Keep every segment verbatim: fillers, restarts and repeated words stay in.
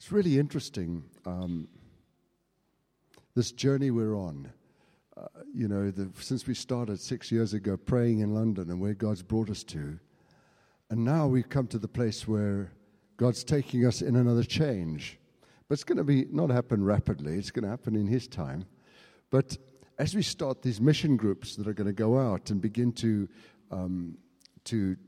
It's really interesting, um, this journey we're on. Uh, you know, the, since we started six years ago praying in London and where God's brought us to, and now we've come to the place where God's taking us in another change. But it's going to be not happen rapidly. It's going to happen in His time. But as we start these mission groups that are going to go out and begin to, um, to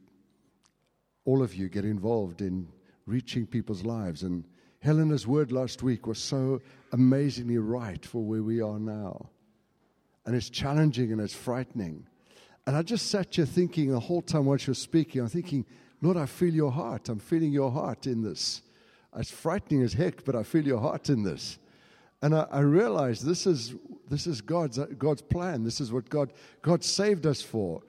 all of you get involved in reaching people's lives. And Helena's word last week was so amazingly right for where we are now. And it's challenging and it's frightening. And I just sat here thinking the whole time while she was speaking, I'm thinking, Lord, I feel your heart. I'm feeling your heart in this. It's frightening as heck, but I feel your heart in this. And I, I realized this is this is God's God's plan. This is what God God saved us for,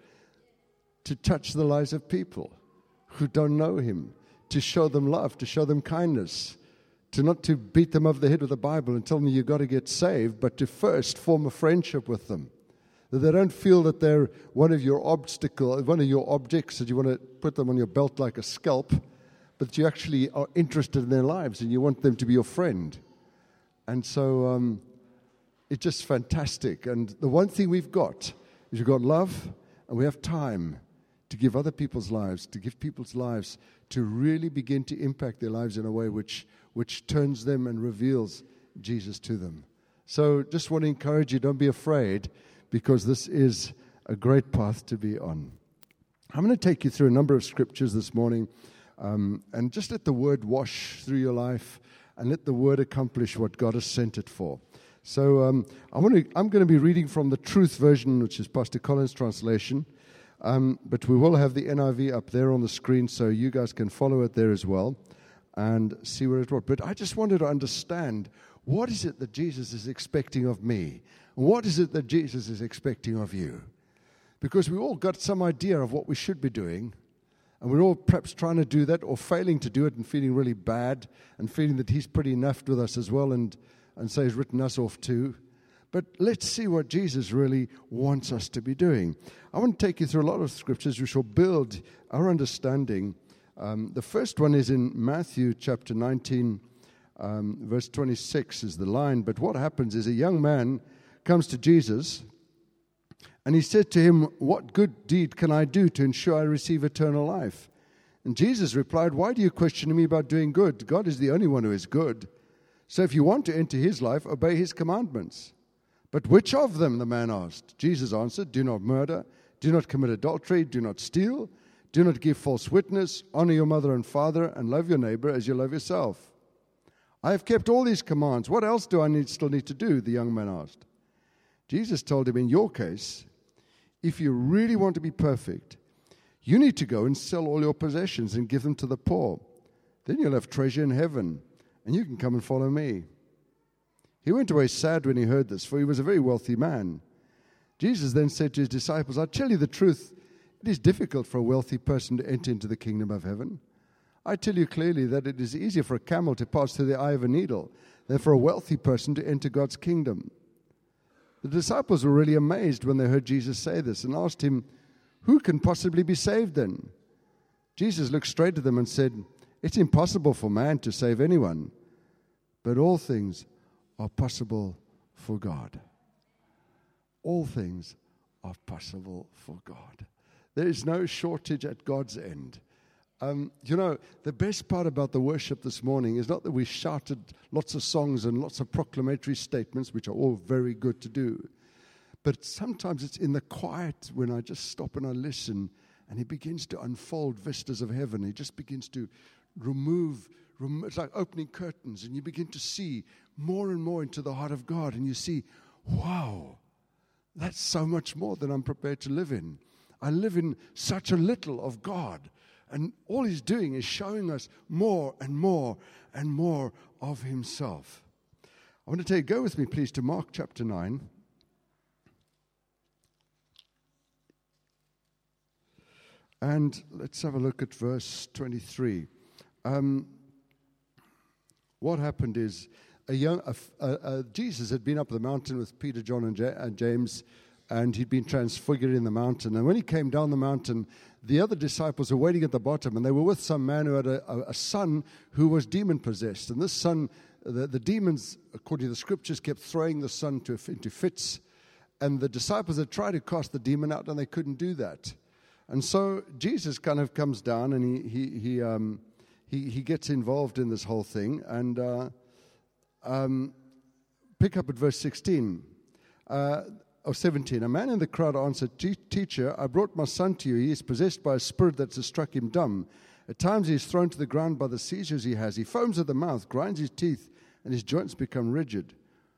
to touch the lives of people who don't know Him, to show them love, to show them kindness, to not to beat them over the head with the Bible and tell them you've got to get saved, but to first form a friendship with them. That they don't feel that they're one of your obstacle, one of your objects, that you want to put them on your belt like a scalp, but you actually are interested in their lives and you want them to be your friend. And so um, it's just fantastic. And the one thing we've got is we've got love and we have time to give other people's lives, to give people's lives, to really begin to impact their lives in a way which, which turns them and reveals Jesus to them. So just want to encourage you, don't be afraid, because this is a great path to be on. I'm going to take you through a number of scriptures this morning, um, and just let the word wash through your life, and let the word accomplish what God has sent it for. So um, I want to, I'm going to be reading from the Truth version, which is Pastor Colin's translation, um, but we will have the N I V up there on the screen, so you guys can follow it there as well, and see where it was. But I just wanted to understand, what is it that Jesus is expecting of me? What is it that Jesus is expecting of you? Because we all got some idea of what we should be doing, and we're all perhaps trying to do that or failing to do it and feeling really bad and feeling that He's pretty enough with us as well, and, and so He's written us off too. But let's see what Jesus really wants us to be doing. I want to take you through a lot of scriptures which will build our understanding. Um, the first one is in Matthew chapter nineteen, um, verse twenty-six is the line. But what happens is a young man comes to Jesus, and he said to him, "What good deed can I do to ensure I receive eternal life?" And Jesus replied, "Why do you question me about doing good? God is the only one who is good. So if you want to enter His life, obey His commandments." "But which of them?" the man asked. Jesus answered, "Do not murder, do not commit adultery, do not steal, do not give false witness, honor your mother and father, and love your neighbor as you love yourself." "I have kept all these commands. What else do I need, still need to do?" the young man asked. Jesus told him, "In your case, if you really want to be perfect, you need to go and sell all your possessions and give them to the poor. Then you'll have treasure in heaven, and you can come and follow me." He went away sad when he heard this, for he was a very wealthy man. Jesus then said to his disciples, "I tell you the truth, it is difficult for a wealthy person to enter into the kingdom of heaven. I tell you clearly that it is easier for a camel to pass through the eye of a needle than for a wealthy person to enter God's kingdom." The disciples were really amazed when they heard Jesus say this and asked him, "Who can possibly be saved then?" Jesus looked straight at them and said, "It's impossible for man to save anyone, but all things are possible for God." All things are possible for God. There is no shortage at God's end. Um, you know, the best part about the worship this morning is not that we shouted lots of songs and lots of proclamatory statements, which are all very good to do, but sometimes it's in the quiet when I just stop and I listen, and He begins to unfold vistas of heaven. He just begins to remove, rem- it's like opening curtains, and you begin to see more and more into the heart of God, and you see, wow, that's so much more than I'm prepared to live in. I live in such a little of God. And all He's doing is showing us more and more and more of Himself. I want to tell you, go with me, please, to Mark chapter nine. And let's have a look at verse twenty-three. Um, what happened is, a young, a, a, a, Jesus had been up the mountain with Peter, John, and, J- and James and he'd been transfigured in the mountain. And when he came down the mountain, the other disciples were waiting at the bottom, and they were with some man who had a, a, a son who was demon-possessed. And this son, the, the demons, according to the scriptures, kept throwing the son to, into fits. And the disciples had tried to cast the demon out, and they couldn't do that. And so Jesus kind of comes down, and he he he um, he, he gets involved in this whole thing. And uh, um, pick up at verse sixteen. Uh, Or seventeen, a man in the crowd answered, Teacher, I brought my son to you. He is possessed by a spirit that has struck him dumb. At times he is thrown to the ground by the seizures he has. He foams at the mouth, grinds his teeth, and his joints become rigid.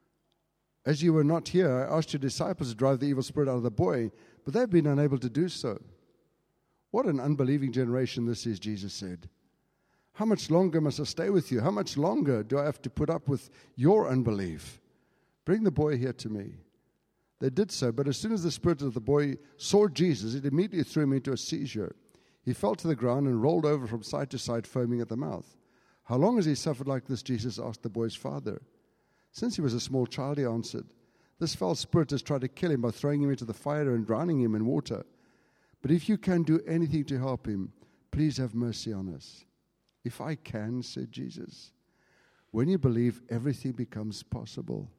As you were not here, I asked your disciples to drive the evil spirit out of the boy, but they've been unable to do so. What an unbelieving generation this is, Jesus said. How much longer must I stay with you? How much longer do I have to put up with your unbelief? Bring the boy here to me. They did so, but as soon as the spirit of the boy saw Jesus, it immediately threw him into a seizure. He fell to the ground and rolled over from side to side, foaming at the mouth. How long has he suffered like this? Jesus asked the boy's father. Since he was a small child, he answered. This foul spirit has tried to kill him by throwing him into the fire and drowning him in water. But if you can do anything to help him, please have mercy on us. If I can, said Jesus. When you believe, everything becomes possible.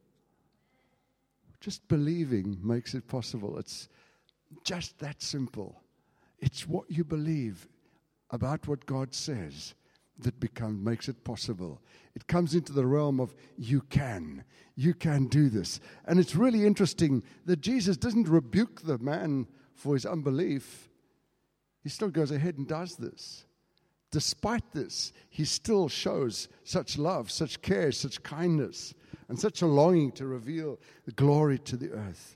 Just believing makes it possible. It's just that simple. It's what you believe about what God says that becomes makes it possible. It comes into the realm of you can. You can do this. And it's really interesting that Jesus doesn't rebuke the man for his unbelief. He still goes ahead and does this. Despite this, he still shows such love, such care, such kindness, and such a longing to reveal the glory to the earth.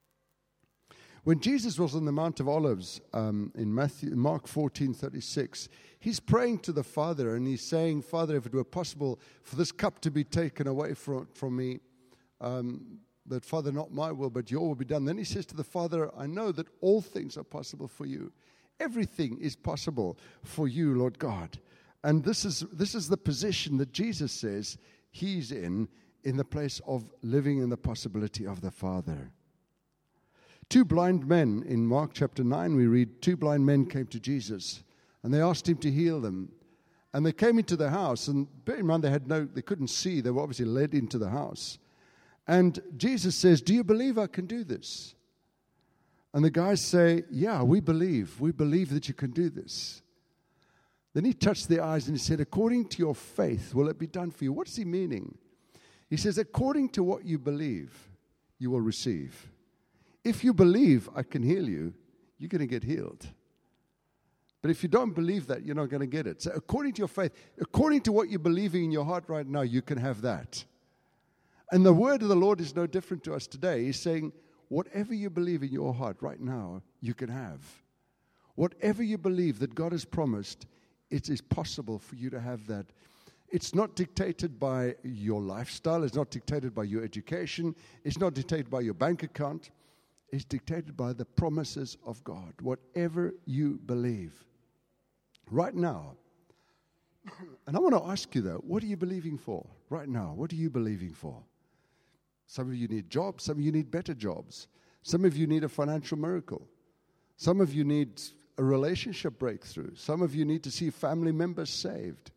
When Jesus was on the Mount of Olives um, in Matthew, Mark fourteen thirty-six, he's praying to the Father, and he's saying, Father, if it were possible for this cup to be taken away from, from me, um, that, Father, not my will, but your will be done. Then he says to the Father, I know that all things are possible for you. Everything is possible for you, Lord God. And this is this is the position that Jesus says he's in, in the place of living in the possibility of the Father. Two blind men, in Mark chapter nine, we read, two blind men came to Jesus, and they asked him to heal them. And they came into the house, and bear in mind, they had no, they couldn't see. They were obviously led into the house. And Jesus says, do you believe I can do this? And the guys say, yeah, we believe. We believe that you can do this. Then he touched their eyes and he said, according to your faith, will it be done for you? What's he meaning? He says, according to what you believe, you will receive. If you believe I can heal you, you're going to get healed. But if you don't believe that, you're not going to get it. So according to your faith, according to what you're believing in your heart right now, you can have that. And the word of the Lord is no different to us today. He's saying, whatever you believe in your heart right now, you can have. Whatever you believe that God has promised, it is possible for you to have that. It's not dictated by your lifestyle. It's not dictated by your education. It's not dictated by your bank account. It's dictated by the promises of God. Whatever you believe right now. And I want to ask you, though, what are you believing for right now? What are you believing for? Some of you need jobs. Some of you need better jobs. Some of you need a financial miracle. Some of you need a relationship breakthrough. Some of you need to see family members saved.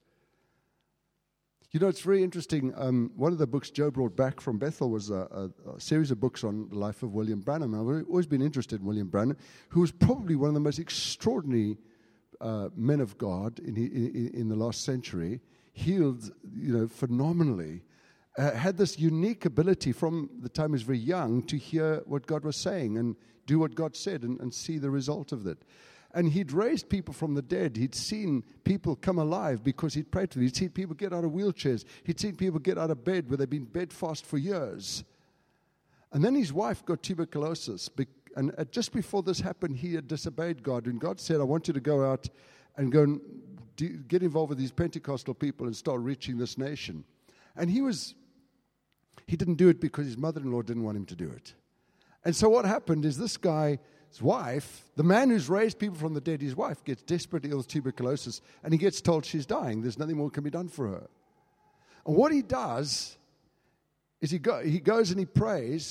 You know, it's very interesting. Um, one of the books Joe brought back from Bethel was a, a, a series of books on the life of William Branham. I've always been interested in William Branham, who was probably one of the most extraordinary uh, men of God in, in, in the last century, healed, you know, phenomenally. Uh, had this unique ability from the time he was very young to hear what God was saying and do what God said and, and see the result of it. And he'd raised people from the dead. He'd seen people come alive because he'd prayed for them. He'd seen people get out of wheelchairs. He'd seen people get out of bed where they'd been bedfast for years. And then his wife got tuberculosis. And just before this happened, he had disobeyed God. And God said, I want you to go out and go and do, get involved with these Pentecostal people and start reaching this nation. And he was... He didn't do it because his mother-in-law didn't want him to do it. And so what happened is this guy's wife, the man who's raised people from the dead, his wife gets desperately ill with tuberculosis, and he gets told she's dying. There's nothing more can be done for her. And what he does is he, go, he goes and he prays,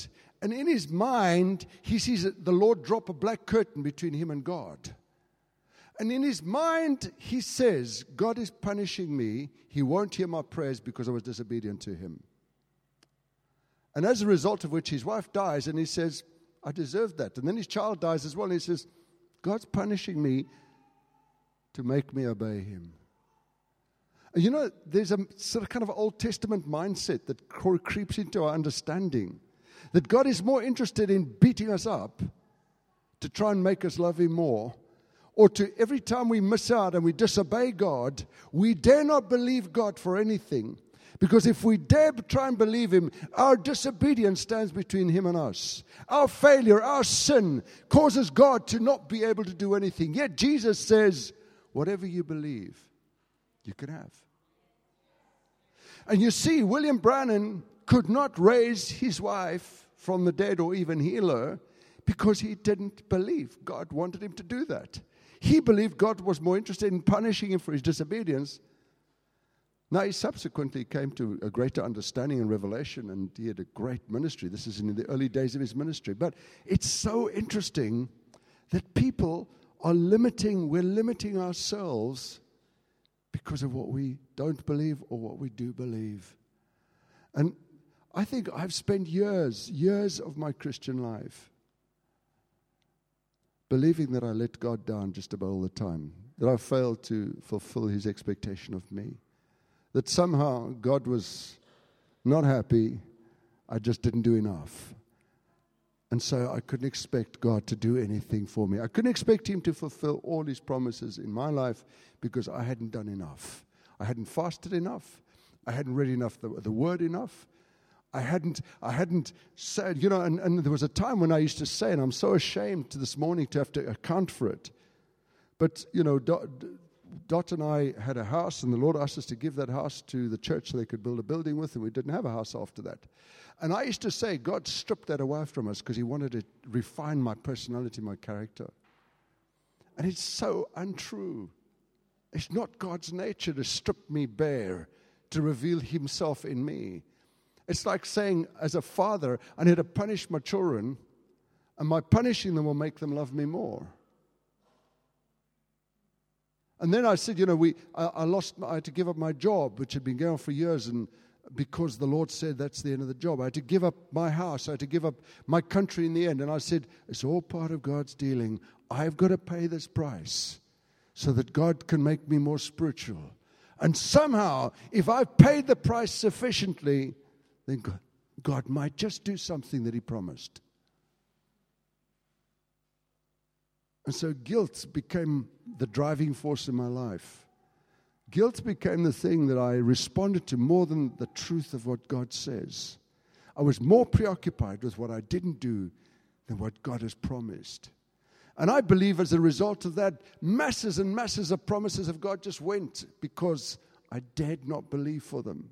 And in his mind, he sees the Lord drop a black curtain between him and God. And in his mind, he says, God is punishing me. He won't hear my prayers because I was disobedient to him. And as a result of which, his wife dies, and he says, I deserve that. And then his child dies as well, and he says, God's punishing me to make me obey him. And you know, there's a sort of kind of Old Testament mindset that creeps into our understanding, that God is more interested in beating us up to try and make us love him more, or to every time we miss out and we disobey God, we dare not believe God for anything. Because if we dare try and believe him, our disobedience stands between him and us. Our failure, our sin, causes God to not be able to do anything. Yet Jesus says, whatever you believe, you can have. And you see, William Branham could not raise his wife from the dead or even heal her because he didn't believe God wanted him to do that. He believed God was more interested in punishing him for his disobedience. Now, he subsequently came to a greater understanding and revelation, and he had a great ministry. This is in the early days of his ministry. But it's so interesting that people are limiting, we're limiting ourselves because of what we don't believe or what we do believe. And I think I've spent years, years of my Christian life believing that I let God down just about all the time, that I failed to fulfill his expectation of me, that somehow God was not happy, I just didn't do enough. And so I couldn't expect God to do anything for me. I couldn't expect him to fulfill all his promises in my life because I hadn't done enough. I hadn't fasted enough. I hadn't read enough the, the word enough. I hadn't I hadn't said, you know, and, and there was a time when I used to say, and I'm so ashamed to this morning to have to account for it. But, you know, Dot, Dot and I had a house, and the Lord asked us to give that house to the church so they could build a building with, and we didn't have a house after that. And I used to say, God stripped that away from us because he wanted to refine my personality, my character. And it's so untrue. It's not God's nature to strip me bare, to reveal himself in me. It's like saying, as a father, I need to punish my children, and my punishing them will make them love me more. And then I said, you know, we I, I lost, I had to give up my job, which had been going on for years, and because the Lord said that's the end of the job. I had to give up my house. I had to give up my country in the end. And I said, it's all part of God's dealing. I've got to pay this price so that God can make me more spiritual. And somehow, if I've paid the price sufficiently, then God, God might just do something that he promised. And so guilt became the driving force in my life. Guilt became the thing that I responded to more than the truth of what God says. I was more preoccupied with what I didn't do than what God has promised. And I believe as a result of that, masses and masses of promises of God just went because I dared not believe for them.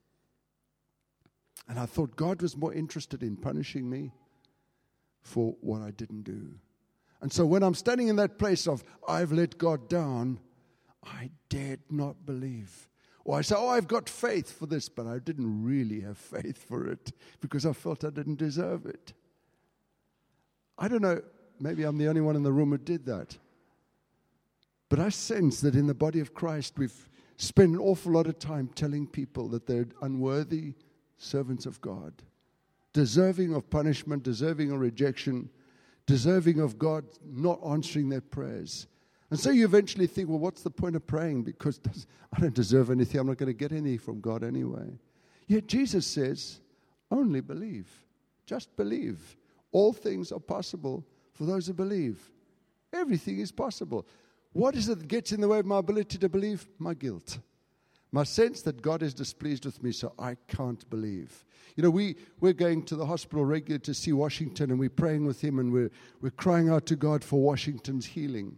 And I thought God was more interested in punishing me for what I didn't do. And so when I'm standing in that place of, I've let God down, I dared not believe. Or I say, oh, I've got faith for this, but I didn't really have faith for it because I felt I didn't deserve it. I don't know, maybe I'm the only one in the room who did that. But I sense that in the body of Christ, we've spent an awful lot of time telling people that they're unworthy servants of God, deserving of punishment, deserving of rejection, deserving of God not answering their prayers. And so you eventually think, well, what's the point of praying? Because I don't deserve anything. I'm not going to get anything from God anyway. Yet Jesus says, only believe. Just believe. All things are possible for those who believe. Everything is possible. What is it that gets in the way of my ability to believe? My guilt. My sense that God is displeased with me, so I can't believe. You know, we, we're going to the hospital regularly to see Washington, and we're praying with him, and we're, we're crying out to God for Washington's healing.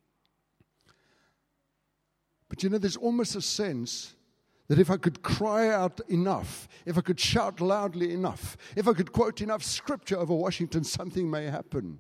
But you know, there's almost a sense that if I could cry out enough, if I could shout loudly enough, if I could quote enough scripture over Washington, something may happen.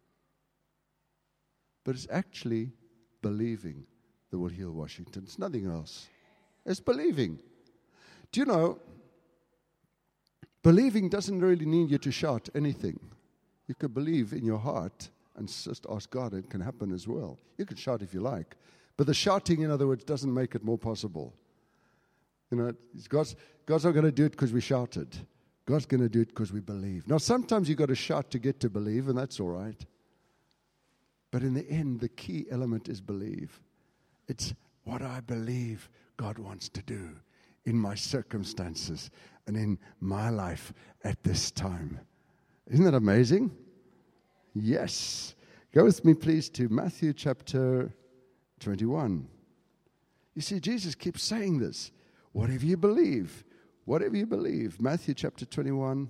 But it's actually believing that will heal Washington. It's nothing else. It's believing. Do you know, Believing doesn't really need you to shout anything. You can believe in your heart and just ask God. It can happen as well. You can shout if you like. But the shouting, in other words, doesn't make it more possible. You know, God's, God's not going to do it because we shouted. God's going to do it because we believe. Now, sometimes you've got to shout to get to believe, and that's all right. But in the end, the key element is believe. It's what I believe God wants to do in my circumstances and in my life at this time. Isn't that amazing? Yes. Go with me, please, to Matthew chapter twenty-one. You see, Jesus keeps saying this. Whatever you believe, whatever you believe. Matthew chapter twenty-one.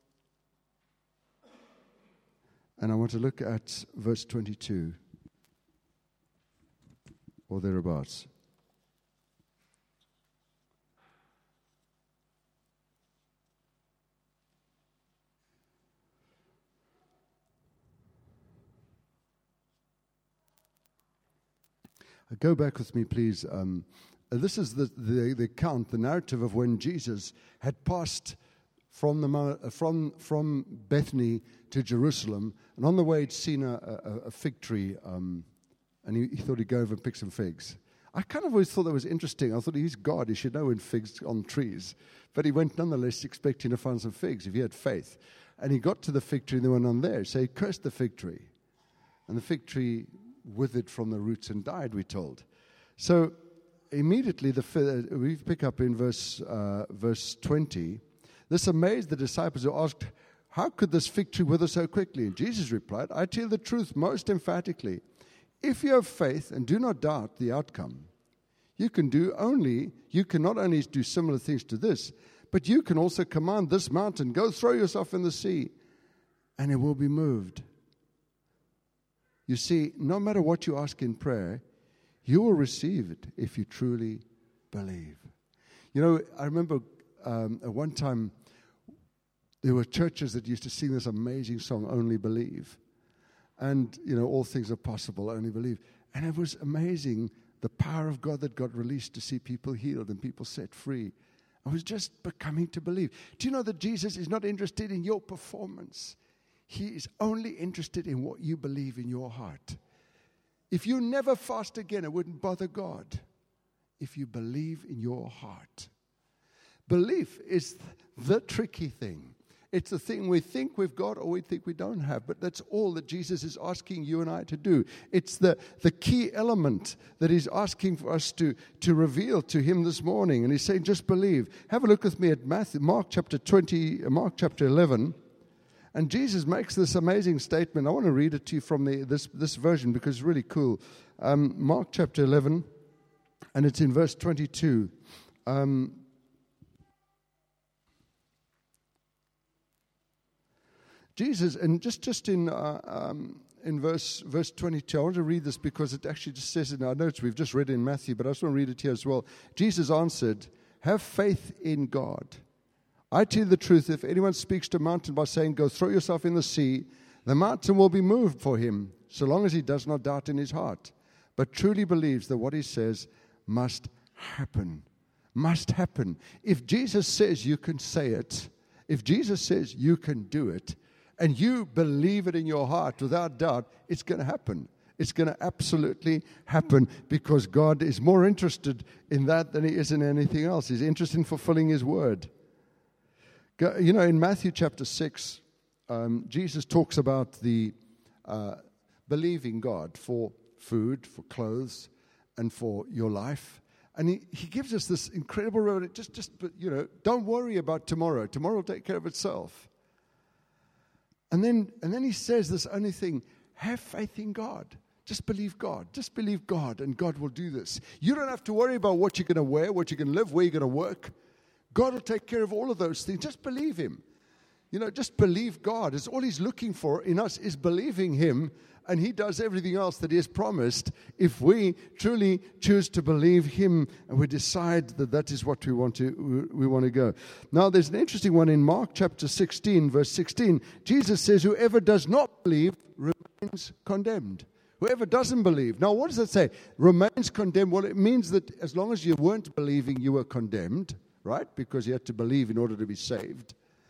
And I want to look at verse twenty-two. Or thereabouts. Go back with me, please. Um, this is the, the, the account, the narrative of when Jesus had passed from the from from Bethany to Jerusalem, and on the way he'd seen a, a, a fig tree, um, and he, he thought he'd go over and pick some figs. I kind of always thought that was interesting. I thought he's God; he should know when figs on trees. But he went nonetheless, expecting to find some figs if he had faith. And he got to the fig tree, and there were none there. So he cursed the fig tree, and the fig tree withered from the roots and died, we're told. So immediately, the we pick up in verse uh, verse twenty. This amazed the disciples, who asked, "How could this fig tree wither so quickly?" And Jesus replied, "I tell you the truth most emphatically. If you have faith and do not doubt the outcome, you can do only you can not only do similar things to this, but you can also command this mountain, go throw yourself in the sea, and it will be moved." You see, no matter what you ask in prayer, you will receive it if you truly believe. You know, I remember um, at one time there were churches that used to sing this amazing song, Only Believe. And, you know, all things are possible, only believe. And it was amazing, the power of God that got released to see people healed and people set free. I was just becoming to believe. Do you know that Jesus is not interested in your performance? He is only interested in what you believe in your heart. If you never fast again, it wouldn't bother God. If you believe in your heart. Belief is the tricky thing. It's the thing we think we've got or we think we don't have. But that's all that Jesus is asking you and I to do. It's the, the key element that he's asking for us to, to reveal to him this morning. And he's saying, just believe. Have a look with me at Matthew, Mark chapter twenty, Mark chapter eleven. And Jesus makes this amazing statement. I want to read it to you from the, this, this version because it's really cool. Um, Mark chapter eleven, and it's in verse twenty-two. Um, Jesus, and just, just in uh, um, in verse verse twenty-two, I want to read this because it actually just says it in our notes. We've just read it in Matthew, but I just want to read it here as well. Jesus answered, "Have faith in God. I tell you the truth, if anyone speaks to a mountain by saying, 'Go throw yourself in the sea,' the mountain will be moved for him, so long as he does not doubt in his heart, but truly believes that what he says must happen." Must happen. If Jesus says you can say it, if Jesus says you can do it, and you believe it in your heart without doubt, it's going to happen. It's going to absolutely happen because God is more interested in that than he is in anything else. He's interested in fulfilling his word. You know, in Matthew chapter six, um, Jesus talks about the uh, believing God for food, for clothes, and for your life. And he, he gives us this incredible road. Just, just, you know, don't worry about tomorrow. Tomorrow will take care of itself. And then, and then he says this only thing, have faith in God. Just believe God. Just believe God, and God will do this. You don't have to worry about what you're going to wear, what you're going to live, where you're going to work. God will take care of all of those things. Just believe him. You know, just believe God. It's all he's looking for in us is believing him, and he does everything else that he has promised if we truly choose to believe him and we decide that that is what we want to we want to go. Now, there's an interesting one in Mark chapter sixteen, verse sixteen. Jesus says, "Whoever does not believe remains condemned." Whoever doesn't believe. Now, what does that say? Remains condemned. Well, it means that as long as you weren't believing, you were condemned, right? Because you had to believe in order to be saved.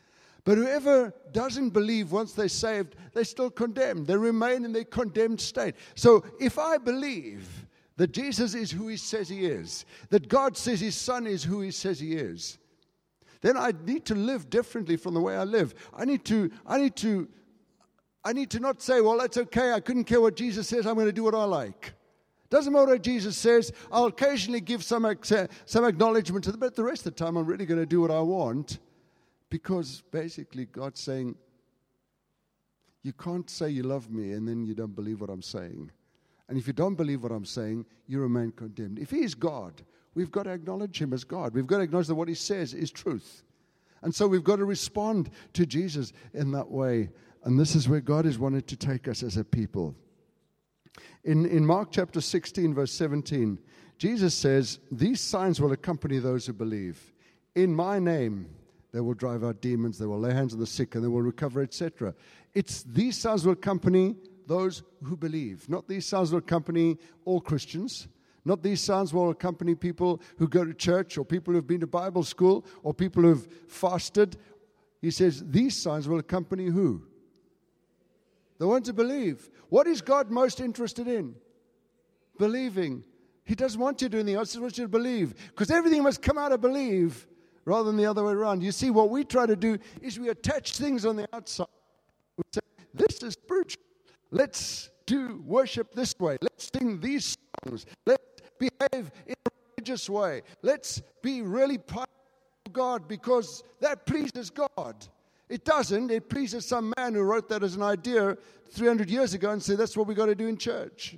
But whoever doesn't believe once they're saved, they're still condemned. They remain in their condemned state. So if I believe that Jesus is who he says he is, that God says his Son is who he says he is, then I need to live differently from the way I live. I need to, I need to, I need to not say, well, that's okay, I couldn't care what Jesus says, I'm going to do what I like. Doesn't matter what Jesus says, I'll occasionally give some, some acknowledgement to them, but the rest of the time I'm really going to do what I want, because basically God's saying, you can't say you love me and then you don't believe what I'm saying. And if you don't believe what I'm saying, you remain condemned. If he is God, we've got to acknowledge him as God. We've got to acknowledge that what he says is truth. And so we've got to respond to Jesus in that way. And this is where God has wanted to take us as a people. In, in Mark chapter sixteen, verse seventeen, Jesus says, these signs will accompany those who believe. In my name, they will drive out demons, they will lay hands on the sick, and they will recover, et cetera. It's these signs will accompany those who believe. Not these signs will accompany all Christians. Not these signs will accompany people who go to church or people who have been to Bible school or people who have fasted. He says these signs will accompany who? The ones who believe. What is God most interested in? Believing. He doesn't want you to do anything else. He wants you to believe. Because everything must come out of believe rather than the other way around. You see, what we try to do is we attach things on the outside. We say, this is spiritual. Let's do worship this way. Let's sing these songs. Let's behave in a religious way. Let's be really part of God because that pleases God. It doesn't. It pleases some man who wrote that as an idea three hundred years ago and said that's what we've got to do in church.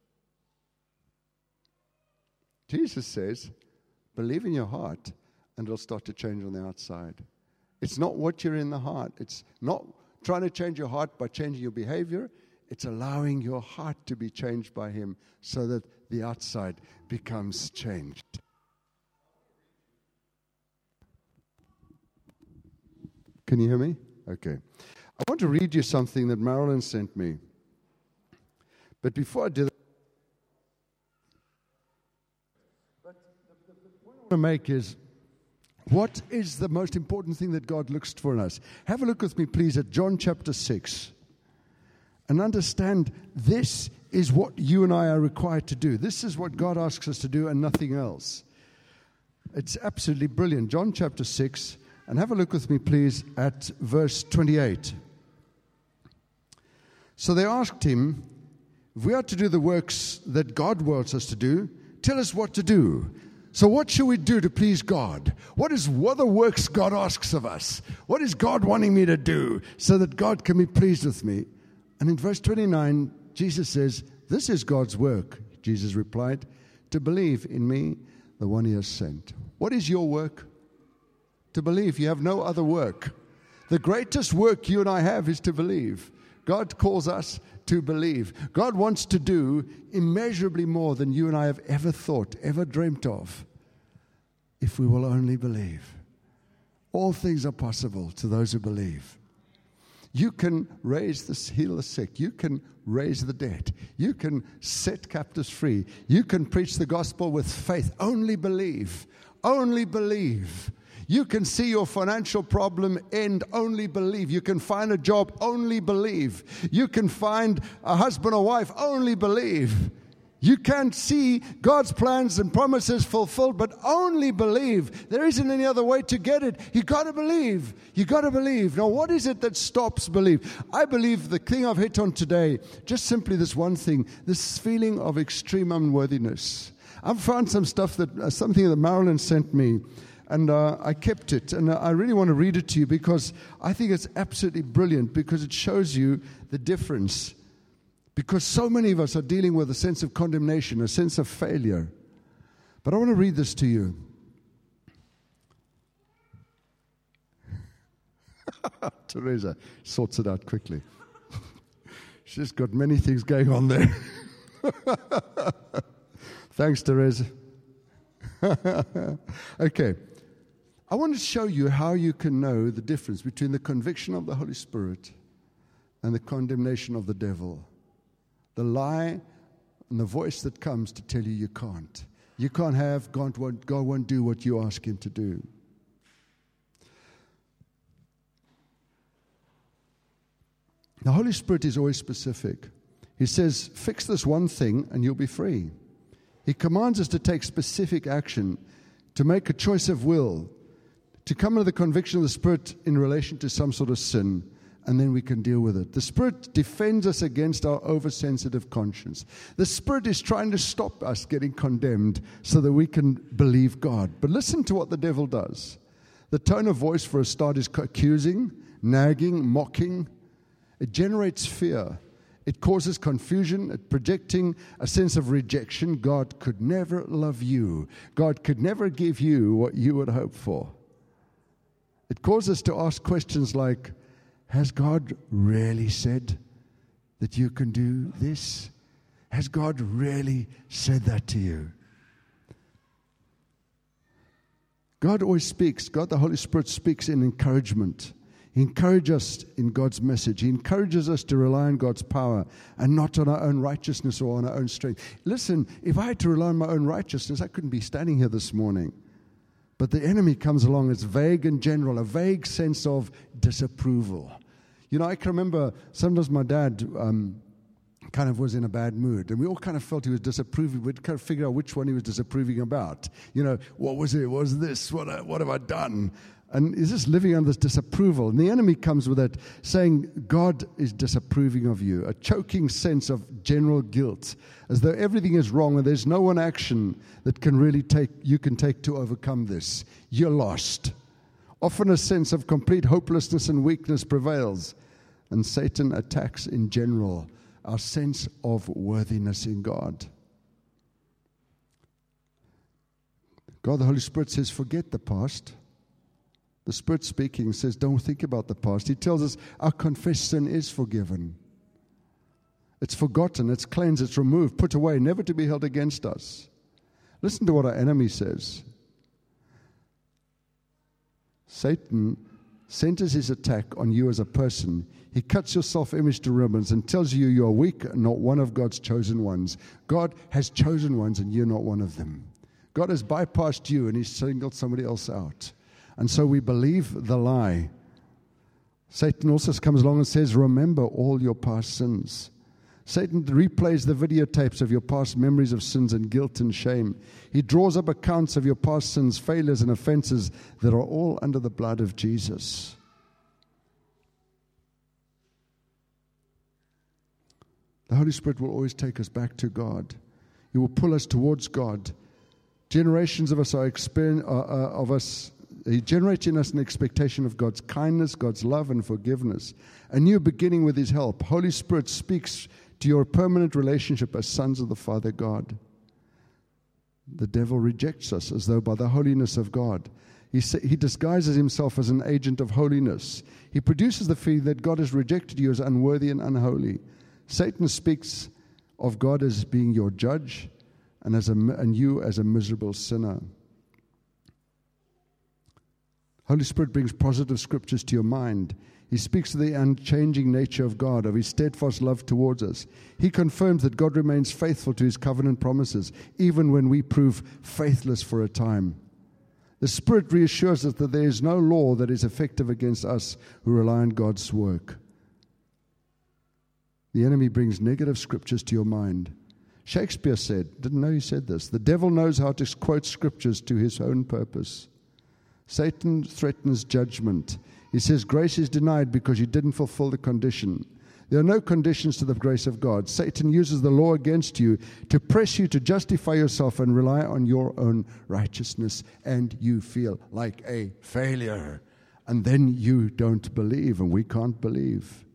Jesus says, believe in your heart and it'll start to change on the outside. It's not what you're in the heart. It's not trying to change your heart by changing your behavior. It's allowing your heart to be changed by him so that the outside becomes changed. Can you hear me? Okay. I want to read you something that Marilyn sent me. But before I do that, but the, the, the point I want to make is, what is the most important thing that God looks for in us? Have a look with me, please, at John chapter six. And understand this is what you and I are required to do. This is what God asks us to do and nothing else. It's absolutely brilliant. John chapter six. And have a look with me, please, at verse twenty-eight. So they asked him, if we are to do the works that God wants us to do, tell us what to do. So what should we do to please God? What is what are the works God asks of us? What is God wanting me to do so that God can be pleased with me? And in verse twenty-nine, Jesus says, this is God's work, Jesus replied, to believe in me, the one he has sent. What is your work? To believe. You have no other work. The greatest work you and I have is to believe. God calls us to believe. God wants to do immeasurably more than you and I have ever thought, ever dreamt of, if we will only believe. All things are possible to those who believe. You can raise the heal the sick. You can raise the dead. You can set captives free. You can preach the gospel with faith. Only believe. Only believe. You can see your financial problem end, only believe. You can find a job, only believe. You can find a husband or wife, only believe. You can see God's plans and promises fulfilled, but only believe. There isn't any other way to get it. You got to believe. You got to believe. Now, what is it that stops belief? I believe the thing I've hit on today, just simply this one thing, this feeling of extreme unworthiness. I've found some stuff that, uh, something that Marilyn sent me. And uh, I kept it, and I really want to read it to you because I think it's absolutely brilliant because it shows you the difference. Because so many of us are dealing with a sense of condemnation, a sense of failure. But I want to read this to you. Teresa sorts it out quickly. She's got many things going on there. Thanks, Teresa. Okay. I want to show you how you can know the difference between the conviction of the Holy Spirit and the condemnation of the devil. The lie and the voice that comes to tell you you can't. You can't have, God won't, God won't do what you ask him to do. The Holy Spirit is always specific. He says, fix this one thing and you'll be free. He commands us to take specific action, to make a choice of will, to come into the conviction of the Spirit in relation to some sort of sin, and then we can deal with it. The Spirit defends us against our oversensitive conscience. The Spirit is trying to stop us getting condemned so that we can believe God. But listen to what the devil does. The tone of voice for a start is accusing, nagging, mocking. It generates fear. It causes confusion, it projecting a sense of rejection. God could never love you. God could never give you what you would hope for. It causes us to ask questions like, has God really said that you can do this? Has God really said that to you? God always speaks. God, the Holy Spirit, speaks in encouragement. He encourages us in God's message. He encourages us to rely on God's power and not on our own righteousness or on our own strength. Listen, if I had to rely on my own righteousness, I couldn't be standing here this morning. But the enemy comes along, it's vague and general, a vague sense of disapproval. You know, I can remember sometimes my dad um, kind of was in a bad mood, and we all kind of felt he was disapproving. We'd kind of figure out which one he was disapproving about. You know, what was it? What was this? What, what have I done? And he's just living under this disapproval. And the enemy comes with it, saying, God is disapproving of you. A choking sense of general guilt, as though everything is wrong and there's no one action that can really take you can take to overcome this. You're lost. Often a sense of complete hopelessness and weakness prevails. And Satan attacks in general our sense of worthiness in God. God, the Holy Spirit says, forget the past. The Spirit speaking says, don't think about the past. He tells us our confessed sin is forgiven. It's forgotten, it's cleansed, it's removed, put away, never to be held against us. Listen to what our enemy says. Satan centers his attack on you as a person. He cuts your self-image to ribbons and tells you you are weak and not one of God's chosen ones. God has chosen ones and you're not one of them. God has bypassed you and he's singled somebody else out. And so we believe the lie. Satan also comes along and says, remember all your past sins. Satan replays the videotapes of your past memories of sins and guilt and shame. He draws up accounts of your past sins, failures, and offenses that are all under the blood of Jesus. The Holy Spirit will always take us back to God. He will pull us towards God. Generations of us are experience, uh, uh, of us He generates in us an expectation of God's kindness, God's love, and forgiveness. A new beginning with His help. Holy Spirit speaks to your permanent relationship as sons of the Father God. The devil rejects us as though by the holiness of God. He, sa- he disguises himself as an agent of holiness. He produces the feeling that God has rejected you as unworthy and unholy. Satan speaks of God as being your judge and, as a, and you as a miserable sinner. Holy Spirit brings positive scriptures to your mind. He speaks of the unchanging nature of God, of His steadfast love towards us. He confirms that God remains faithful to His covenant promises, even when we prove faithless for a time. The Spirit reassures us that there is no law that is effective against us who rely on God's work. The enemy brings negative scriptures to your mind. Shakespeare said, didn't know he said this, the devil knows how to quote scriptures to his own purpose. Satan threatens judgment. He says grace is denied because you didn't fulfill the condition. There are no conditions to the grace of God. Satan uses the law against you to press you to justify yourself and rely on your own righteousness, and you feel like a failure. And then you don't believe, and we can't believe.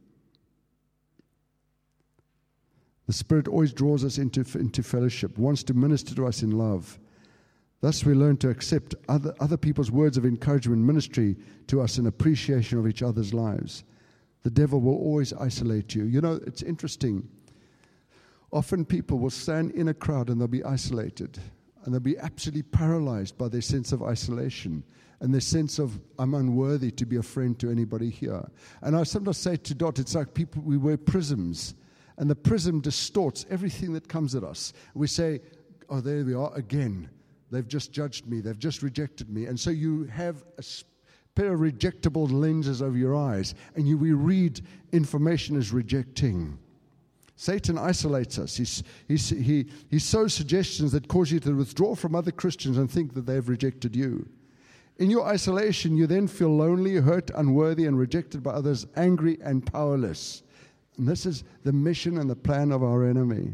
The Spirit always draws us into, into fellowship, wants to minister to us in love. Thus we learn to accept other, other people's words of encouragement, ministry to us, and appreciation of each other's lives. The devil will always isolate you. You know, it's interesting. Often people will stand in a crowd and they'll be isolated. And they'll be absolutely paralyzed by their sense of isolation and their sense of, I'm unworthy to be a friend to anybody here. And I sometimes say to Dot, it's like people, we wear prisms. And the prism distorts everything that comes at us. We say, oh, there we are again. They've just judged me. They've just rejected me. And so you have a pair of rejectable lenses over your eyes, and you we read information as rejecting. Satan isolates us. He's, he's, he, he sows suggestions that cause you to withdraw from other Christians and think that they've rejected you. In your isolation, you then feel lonely, hurt, unworthy, and rejected by others, angry and powerless. And this is the mission and the plan of our enemy.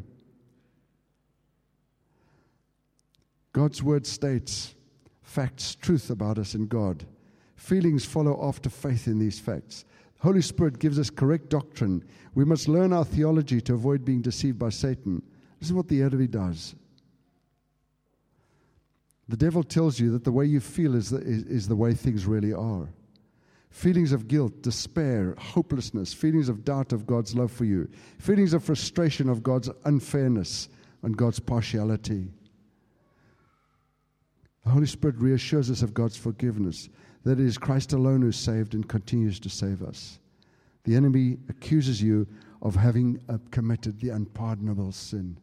God's word states facts, truth about us and God. Feelings follow after faith in these facts. Holy Spirit gives us correct doctrine. We must learn our theology to avoid being deceived by Satan. This is what the enemy does. The devil tells you that the way you feel is the, is, is the way things really are. Feelings of guilt, despair, hopelessness, feelings of doubt of God's love for you, feelings of frustration of God's unfairness and God's partiality. The Holy Spirit reassures us of God's forgiveness, that it is Christ alone who saved and continues to save us. The enemy accuses you of having uh, committed the unpardonable sin.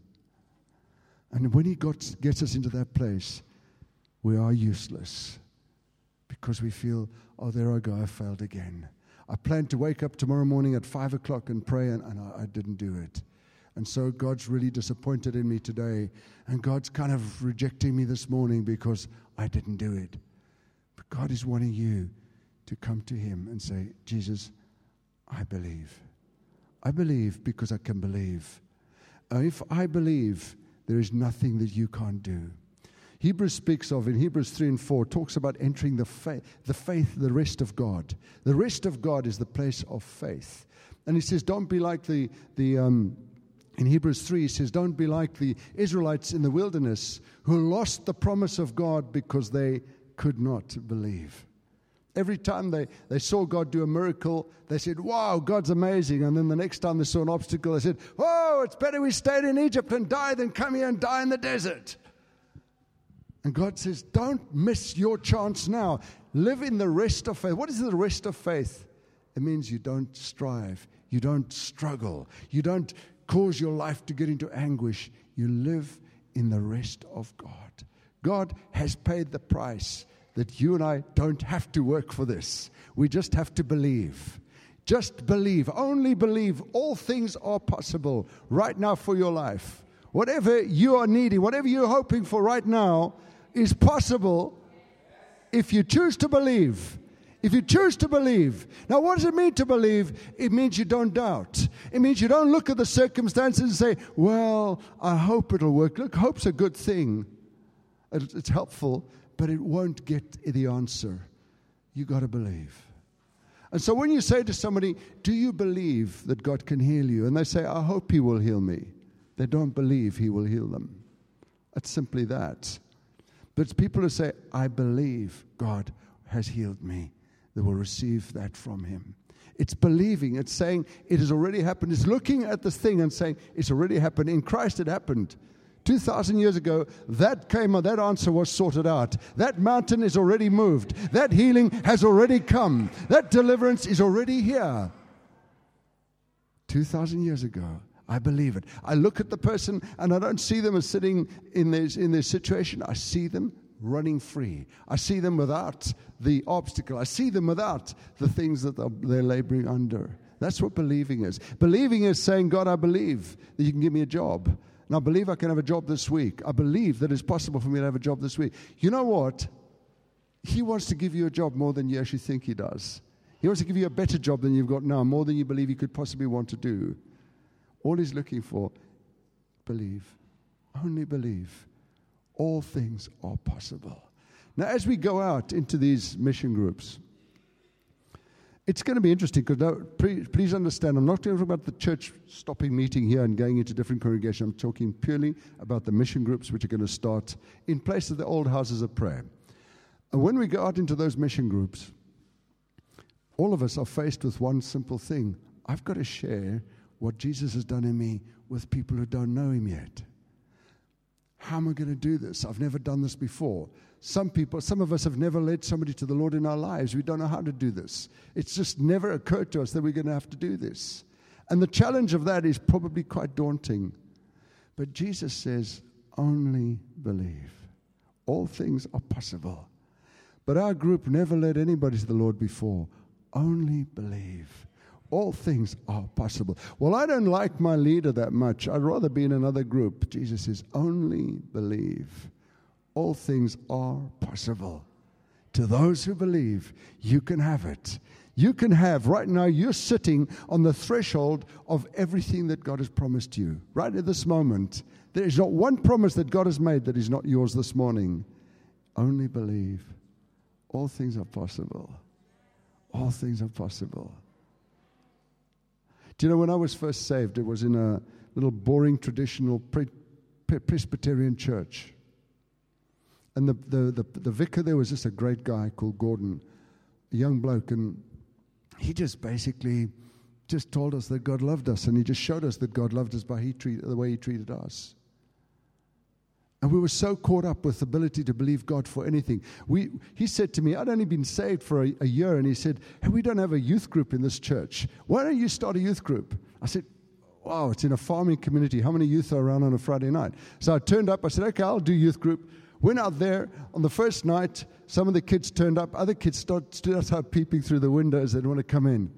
And when he got, gets us into that place, we are useless because we feel, oh, there I go, I failed again. I planned to wake up tomorrow morning at five o'clock and pray, and, and I, I didn't do it. And so God's really disappointed in me today, and God's kind of rejecting me this morning because I didn't do it. But God is wanting you to come to him and say, Jesus, I believe. I believe because I can believe. Uh, if I believe, there is nothing that you can't do. Hebrews speaks of, in Hebrews three and four, talks about entering the faith, the faith, the rest of God. The rest of God is the place of faith. And he says, don't be like the, the um, in Hebrews three, he says, don't be like the Israelites in the wilderness who lost the promise of God because they could not believe. Every time they, they saw God do a miracle, they said, wow, God's amazing. And then the next time they saw an obstacle, they said, whoa, it's better we stayed in Egypt and died than come here and die in the desert. And God says, don't miss your chance now. Live in the rest of faith. What is the rest of faith? It means you don't strive. You don't struggle. You don't cause your life to get into anguish. You live in the rest of God. God has paid the price that you and I don't have to work for this. We just have to believe. Just believe. Only believe. All things are possible right now for your life. Whatever you are needing, whatever you're hoping for right now is possible if you choose to believe. If you choose to believe. Now, what does it mean to believe? It means you don't doubt. It means you don't look at the circumstances and say, well, I hope it'll work. Look, hope's a good thing. It's helpful, but it won't get the answer. You got to believe. And so when you say to somebody, do you believe that God can heal you? And they say, I hope he will heal me. They don't believe he will heal them. It's simply that. But it's people who say, I believe God has healed me. They will receive that from him. It's believing. It's saying it has already happened. It's looking at this thing and saying it's already happened. In Christ it happened. two thousand years ago, that came, that answer was sorted out. That mountain is already moved. That healing has already come. That deliverance is already here. two thousand years ago. I believe it. I look at the person and I don't see them as sitting in this, in this situation. I see them running free. I see them without the obstacle. I see them without the things that they're laboring under. That's what believing is. Believing is saying, God, I believe that you can give me a job. And I believe I can have a job this week. I believe that it's possible for me to have a job this week. You know what? He wants to give you a job more than you actually think he does. He wants to give you a better job than you've got now, more than you believe you could possibly want to do. All he's looking for, believe. Only believe. All things are possible. Now, as we go out into these mission groups, it's going to be interesting because please understand, I'm not talking about the church stopping meeting here and going into different congregations. I'm talking purely about the mission groups which are going to start in place of the old houses of prayer. And when we go out into those mission groups, all of us are faced with one simple thing. I've got to share what Jesus has done in me with people who don't know him yet. How am I going to do this? I've never done this before. Some people, some of us have never led somebody to the Lord in our lives. We don't know how to do this. It's just never occurred to us that we're going to have to do this. And the challenge of that is probably quite daunting. But Jesus says, only believe. All things are possible. But our group never led anybody to the Lord before. Only believe. All things are possible. Well, I don't like my leader that much. I'd rather be in another group. Jesus says, only believe. All things are possible. To those who believe, you can have it. You can have, right now, you're sitting on the threshold of everything that God has promised you. Right at this moment, there is not one promise that God has made that is not yours this morning. Only believe. All things are possible. All things are possible. Do you know, when I was first saved, it was in a little boring traditional pre- pre- Presbyterian church. And the, the, the, the vicar there was just a great guy called Gordon, a young bloke, and he just basically just told us that God loved us, and he just showed us that God loved us by he treat, the way he treated us. And we were so caught up with the ability to believe God for anything. We, he said to me, I'd only been saved for a, a year, and he said, hey, we don't have a youth group in this church. Why don't you start a youth group? I said, wow, it's in a farming community. How many youth are around on a Friday night? So I turned up. I said, okay, I'll do youth group. Went out there. On the first night, some of the kids turned up. Other kids start, stood outside peeping through the windows. They didn't want to come in.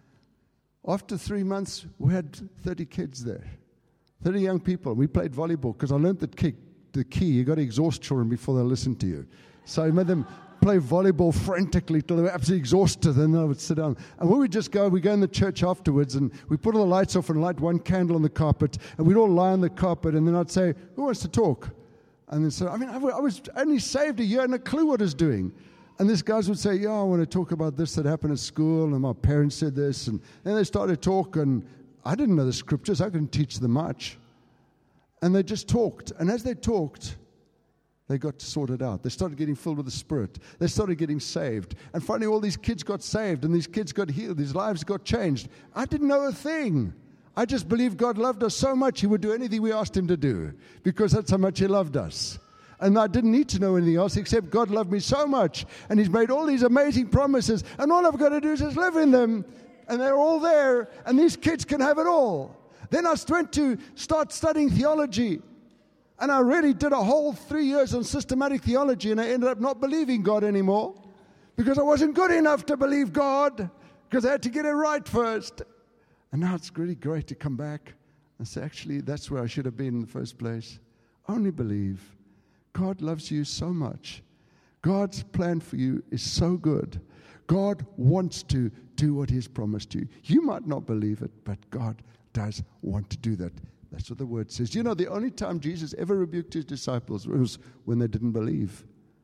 After three months, we had thirty kids there, thirty young people. We played volleyball because I learned that kick. The key, you got to exhaust children before they listen to you. So I made them play volleyball frantically till they were absolutely exhausted, and then I would sit down. And we would just go, we go in the church afterwards, and we put all the lights off and light one candle on the carpet, and we'd all lie on the carpet, and then I'd say, who wants to talk? And then so, I mean, I was only saved a year and a clue what I was doing. And these guys would say, yeah, I want to talk about this that happened at school, and my parents said this, and then they started to talk, and I didn't know the scriptures. I couldn't teach them much. And they just talked. And as they talked, they got sorted out. They started getting filled with the Spirit. They started getting saved. And finally, all these kids got saved, and these kids got healed. These lives got changed. I didn't know a thing. I just believed God loved us so much, He would do anything we asked Him to do, because that's how much He loved us. And I didn't need to know anything else except God loved me so much, and He's made all these amazing promises, and all I've got to do is just live in them, and they're all there, and these kids can have it all. Then I went to start studying theology, and I really did a whole three years on systematic theology, and I ended up not believing God anymore because I wasn't good enough to believe God, because I had to get it right first. And now it's really great to come back and say, actually, that's where I should have been in the first place. Only believe. God loves you so much. God's plan for you is so good. God wants to do what He's promised you. You might not believe it, but God does want to do that. That's what the word says. You know, the only time Jesus ever rebuked His disciples was when they didn't believe.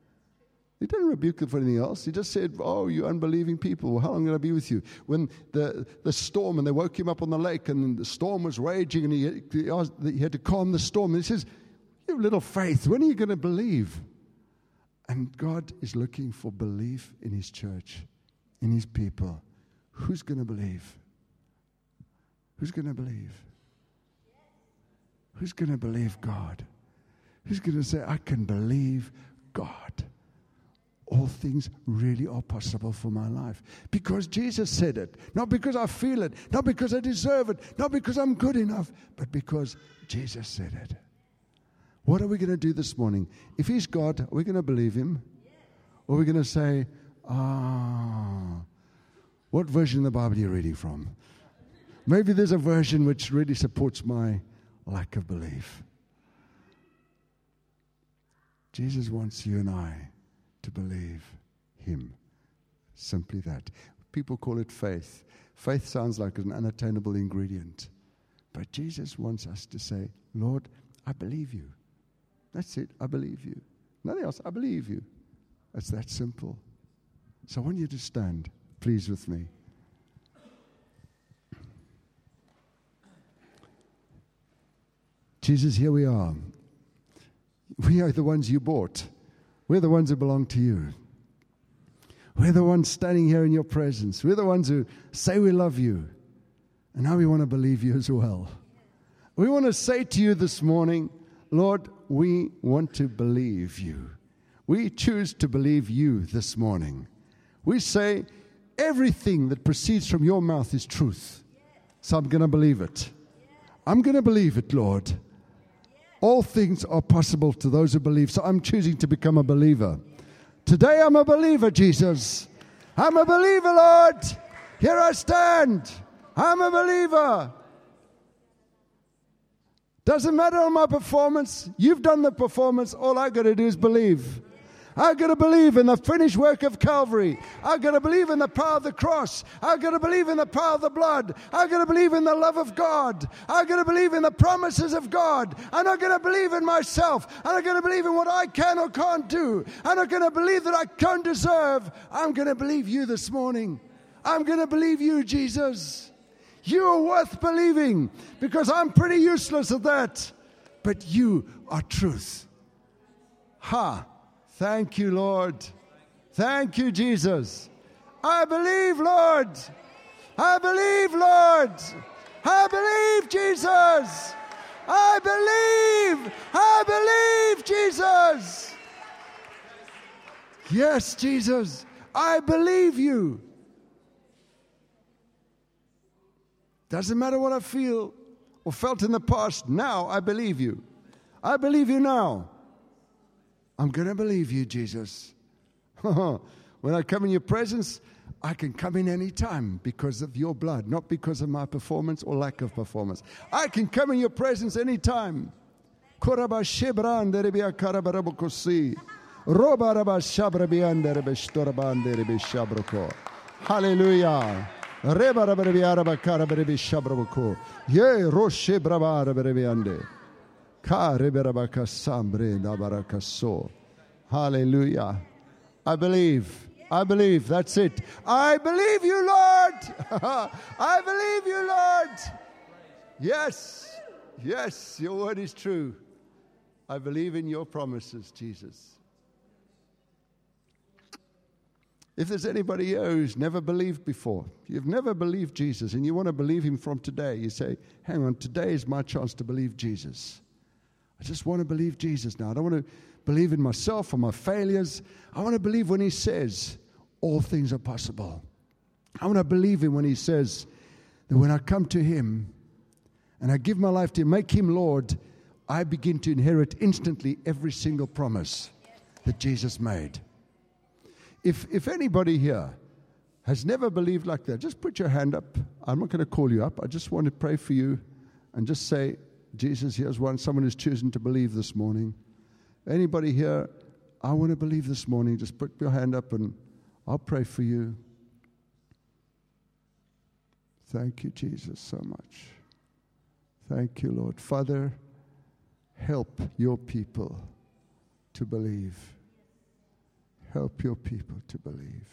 He didn't rebuke them for anything else. He just said, oh, you unbelieving people, well, how long am I going to be with you? When the, the storm, and they woke Him up on the lake, and the storm was raging, and he, he, asked, he had to calm the storm. And He says, you have little faith. When are you going to believe? And God is looking for belief in His church, in His people. Who's going to believe? Who's going to believe? Who's going to believe God? Who's going to say, I can believe God? All things really are possible for my life. Because Jesus said it. Not because I feel it. Not because I deserve it. Not because I'm good enough. But because Jesus said it. What are we going to do this morning? If He's God, are we going to believe Him? Or are we going to say, ah, what version of the Bible are you reading from? Maybe there's a version which really supports my lack of belief. Jesus wants you and I to believe Him. Simply that. People call it faith. Faith sounds like an unattainable ingredient. But Jesus wants us to say, Lord, I believe You. That's it. I believe You. Nothing else. I believe You. It's that simple. So I want you to stand, please, with me. Jesus, here we are. We are the ones You bought. We're the ones who belong to You. We're the ones standing here in Your presence. We're the ones who say we love You. And now we want to believe You as well. We want to say to You this morning, Lord, we want to believe You. We choose to believe You this morning. We say everything that proceeds from Your mouth is truth. So I'm going to believe it. I'm going to believe it, Lord. All things are possible to those who believe. So I'm choosing to become a believer. Today I'm a believer, Jesus. I'm a believer, Lord. Here I stand. I'm a believer. Doesn't matter on my performance. You've done the performance. All I got to do is believe. I got to believe in the finished work of Calvary. I got to believe in the power of the cross. I got to believe in the power of the blood. I got to believe in the love of God. I got to believe in the promises of God. I'm not going to believe in myself. I'm not going to believe in what I can or can't do. I'm not going to believe that I can't deserve. I'm going to believe you this morning. I'm going to believe you, Jesus. You are worth believing because I'm pretty useless at that. But you are truth. Ha! Thank you, Lord. Thank you, Jesus. I believe, Lord. I believe, Lord. I believe, Jesus. I believe. I believe, Jesus. Yes, Jesus. I believe you. Doesn't matter what I feel or felt in the past. Now I believe you. I believe you now. I'm going to believe you, Jesus. When I come in your presence, I can come in any time because of your blood, not because of my performance or lack of performance. I can come in your presence any time. Hallelujah. Hallelujah. I believe. I believe. That's it. I believe you, Lord. I believe you, Lord. Yes. Yes, your word is true. I believe in your promises, Jesus. If there's anybody here who's never believed before, you've never believed Jesus and you want to believe him from today, you say, hang on, today is my chance to believe Jesus. I just want to believe Jesus now. I don't want to believe in myself or my failures. I want to believe when he says all things are possible. I want to believe him when he says that when I come to him and I give my life to him, make him Lord, I begin to inherit instantly every single promise that Jesus made. If if anybody here has never believed like that, just put your hand up. I'm not going to call you up. I just want to pray for you and just say, Jesus, here's one. Someone who's chosen to believe this morning. Anybody here, I want to believe this morning. Just put your hand up and I'll pray for you. Thank you, Jesus, so much. Thank you, Lord. Father, help your people to believe. Help your people to believe.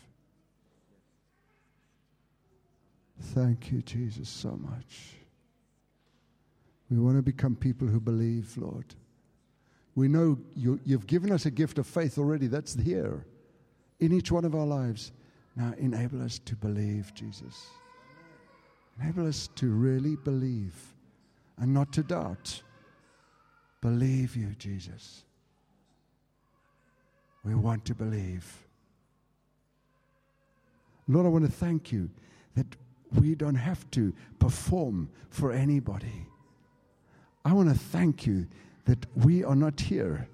Thank you, Jesus, so much. We want to become people who believe, Lord. We know you, you've given us a gift of faith already. That's here in each one of our lives. Now enable us to believe, Jesus. Enable us to really believe and not to doubt. Believe you, Jesus. We want to believe. Lord, I want to thank you that we don't have to perform for anybody. I want to thank you that we are not here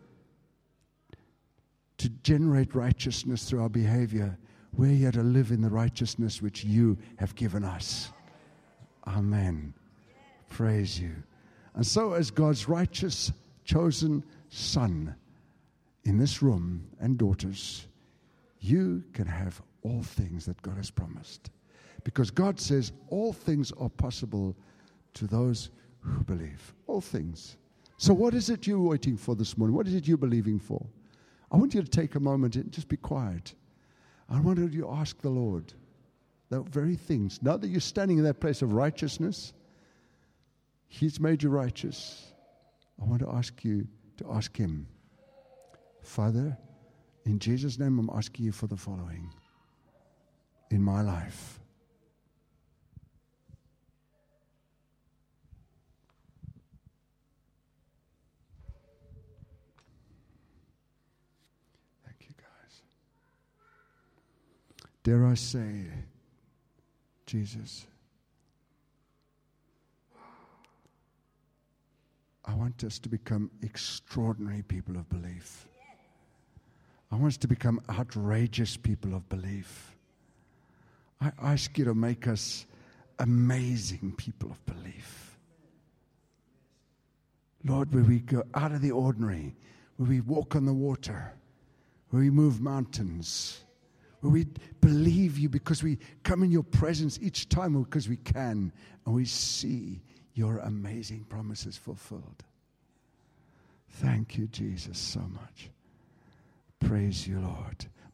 to generate righteousness through our behavior. We're here to live in the righteousness which you have given us. Amen. Praise you. And so as God's righteous, chosen son in this room and daughters, you can have all things that God has promised. Because God says all things are possible to those who believe. All things. So what is it you're waiting for this morning? What is it you're believing for? I want you to take a moment and just be quiet. I want you to ask the Lord the very things. Now that you're standing in that place of righteousness, he's made you righteous. I want to ask you to ask him, Father, in Jesus' name, I'm asking you for the following in my life. Thank you, guys. Dare I say, Jesus, I want us to become extraordinary people of belief. I want us to become outrageous people of belief. I ask you to make us amazing people of belief. Lord, where we go out of the ordinary, where we walk on the water, where we move mountains, where we believe you because we come in your presence each time because we can, and we see your amazing promises fulfilled. Thank you, Jesus, so much. Praise you, Lord.